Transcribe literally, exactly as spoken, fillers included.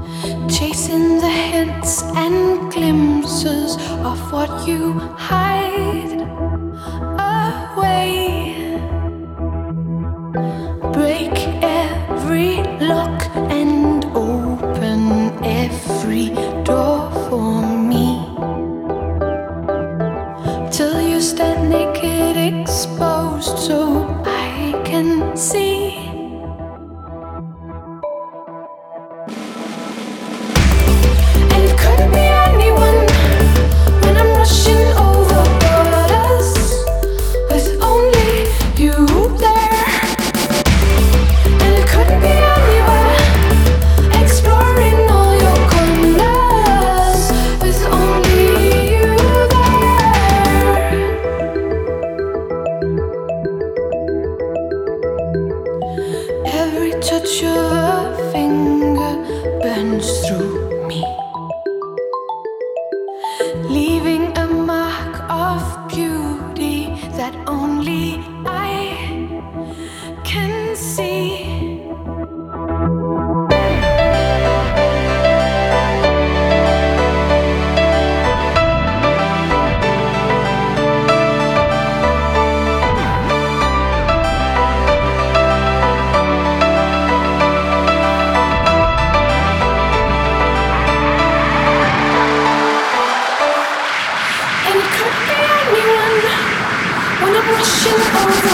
chasing the hints and glimpses of what you hide away. Break every lock and open every door for me, till you stand naked, exposed, so I can see. And it couldn't be anyone when I'm rushing over borders with only you there. And it couldn't be anywhere, exploring all your corners with only you there. Every touch of a finger burns through me, leaving a mark of beauty that only I can see. And it could be anyone when I'm rushing over